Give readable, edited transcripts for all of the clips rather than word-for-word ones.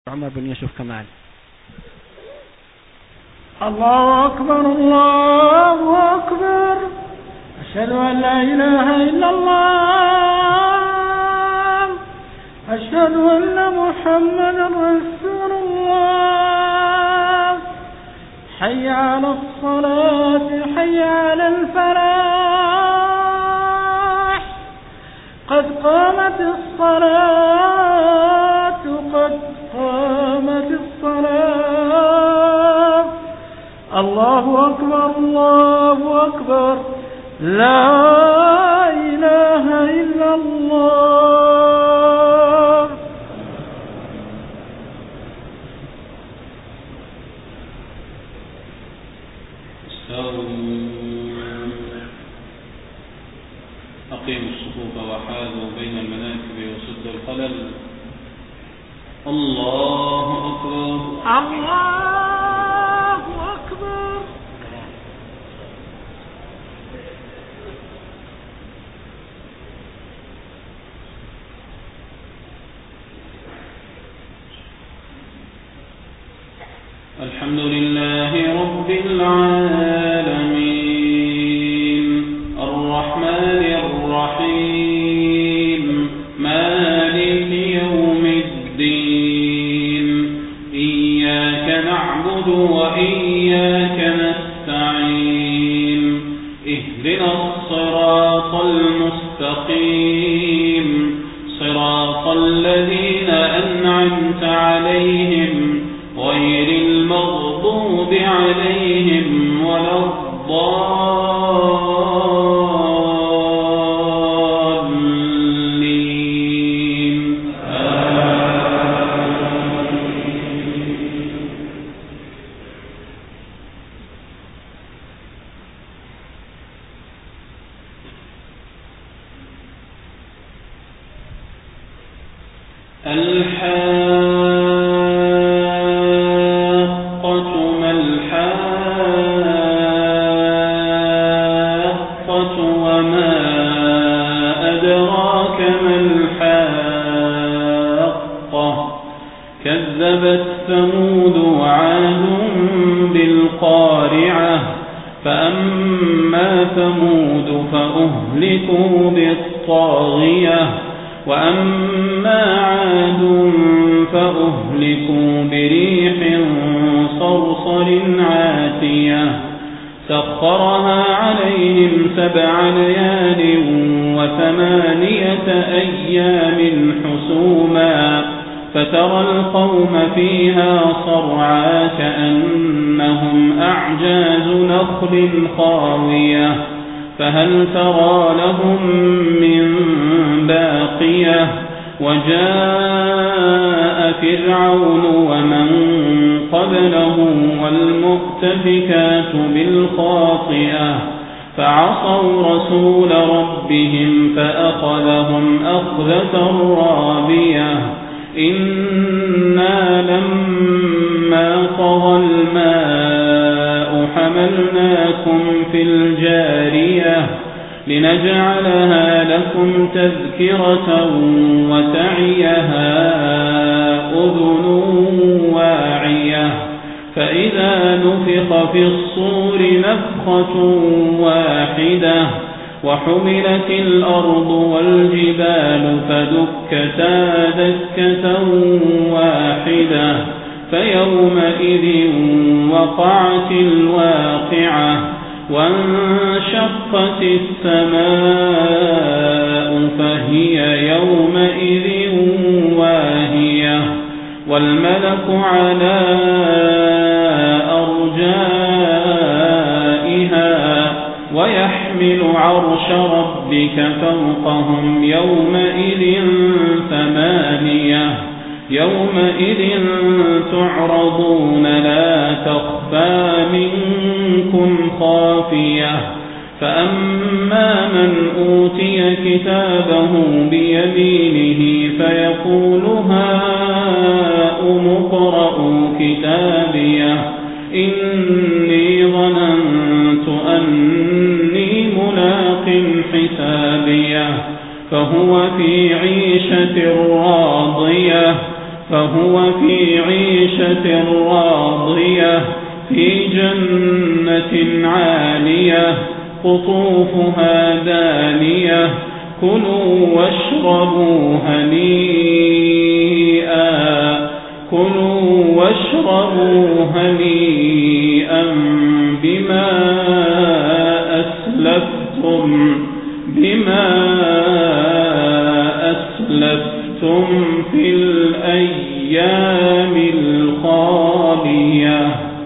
عمر بن يوسف كمال. الله أكبر الله أكبر، أشهد أن لا إله إلا الله، أشهد أن محمدا رسول الله. حي على الصلاة، حي على الفلاح، قد قامت الصلاة، قد قامت الصلاة. الله أكبر الله أكبر، لا إله إلا الله. أقيموا الصفوف وحاذوا بين المناكب وسدوا الخلل. الله أكبر الله أكبر. الحمد لله رب العالمين، الرحمن الرحيم، مالك يوم الدين. إياك نعبد وإياك نستعين، اهدنا الصراط المستقيم، صراط الذين أنعمت عليهم غير المغضوب عليهم ولا الضالين. وما أدراك ما الحاقة. كذبت ثمود وعاد بالقارعة، فأما ثمود فأهلكوا بالطاغية، وأما عاد فأهلكوا بريح صرصر عاتية سخرها عليهم 7 ليال و8 أيام حسوما، فترى القوم فيها صرعى كأنهم أعجاز نخل خاوية، فهل ترى لهم من باقية. وجاء فرعون ومن قبله والمؤتفكات بالخاطئة، فعصوا رسول ربهم فأخذهم أخذة رابية. إنا لما طغى الماء حملناكم في الجارية لنجعلها لكم تذكرة وتعيها أذن واعية. فإذا نفخ في الصور نفخة واحدة، وحملت الأرض والجبال فدكتا دكة واحدة، فيومئذ وقعت الواقعة، وانشقت السماء فهي يومئذ واهية، والملك على أرجائها، ويحمل عرش ربك فوقهم يومئذ 8. يومئذ تعرضون لا تخفى منكم خافية. فأما من أوتي كتابه بيمينه فيقول هاؤم اقرءوا كتابيه، إني ظننت أني ملاق حسابيه، فهو في عيشة راضية فهو في عيشة راضية في جنة عالية قطوفها دانية كلوا واشربوا هنيئا بما أسلفتم في الأيام الخالية.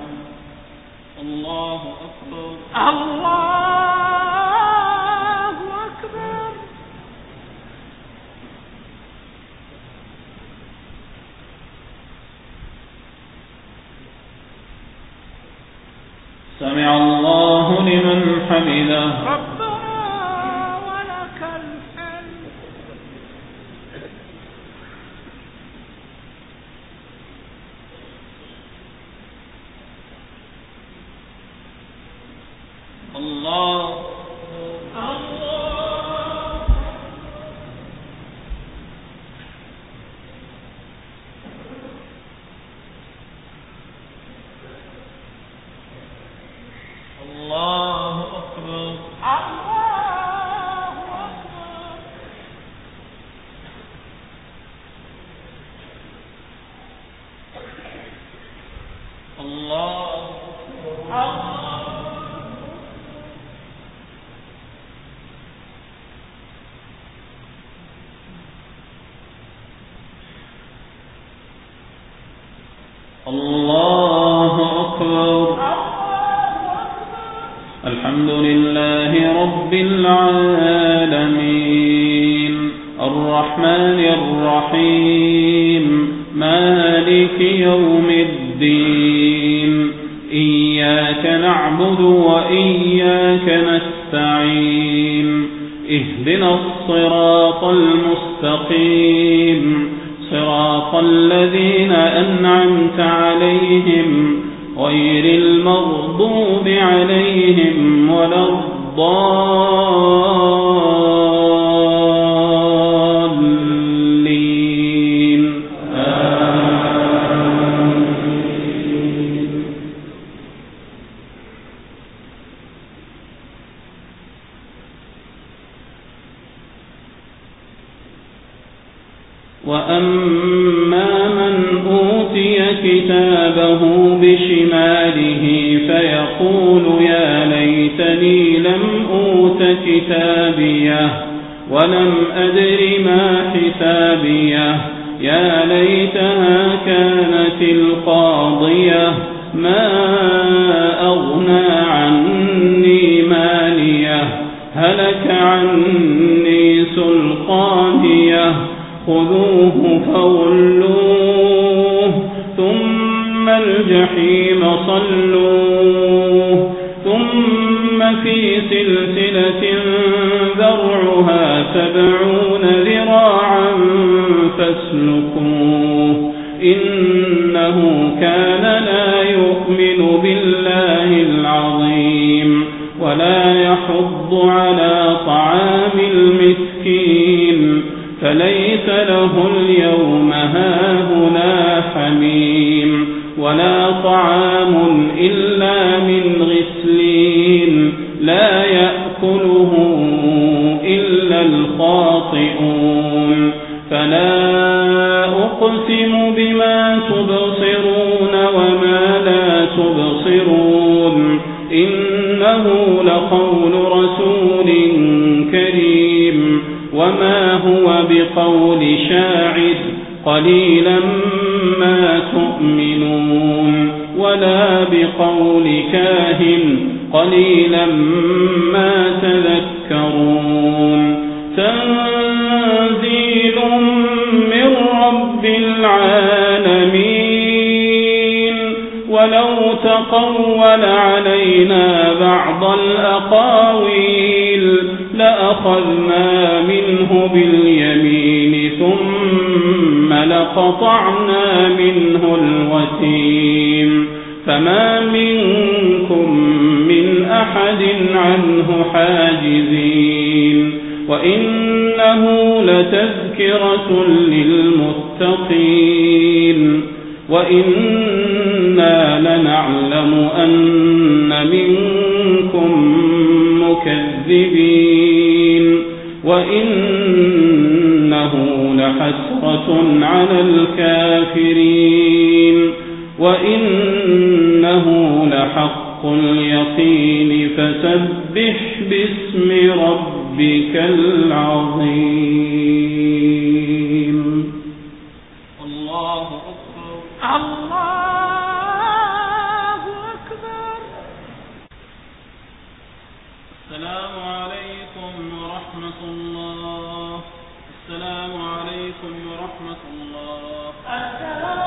الله أكبر. الله أكبر. سمع الله لمن حمده. ربنا ولك الحمد. الله أكبر. الله أكبر. الحمد لله رب العالمين الرحمن الرحيم مالك يوم الدين إياك نعبد وإياك نستعين اهدنا الصراط المستقيم صراط الذين أنعمت عليهم غير المغضوب عليهم ولا الضالين. آمين. وأما من أوتي كتابه بشماله فيقول يا ليتني لم أوت كتابيه ولم أدر ما حسابيه يا ليتها كانت القاضية ما أغنى عني ماليه هلك عني سلطانيه خذوه فغلوه ثم الجحيم صلوه ثم في سلسلة ذرعها 70 ذراعا فاسلكوه إنه كان لا يؤمن بالله العظيم ولا يحض على طعام المسكين فليس له اليوم هاهنا حميم ولا طعام إلا من غسلين لا يأكله إلا الخاطئون فلا أقسم بما تبصرون وما لا تبصرون إنه لقول رسول كريم وما هو بقول شاعر قليلا ما تؤمنون ولا بقول كاهن قليلا ما تذكرون تنزيل من رب العالمين ولو تقول علينا بعض الأقاويل لأخذنا منه باليمين ثم لقطعنا منه الوتين فما منكم من أحد عنه حاجزين وإنه لتذكرة للمتقين وإنا لنعلم أن منكم مكذبين وإنه لحسرة على الكافرين وإنه لحق اليقين فسبح باسم ربك العظيم. الله أكبر. الله أكبر. السلام عليكم ورحمة الله. السلام عليكم ورحمة الله.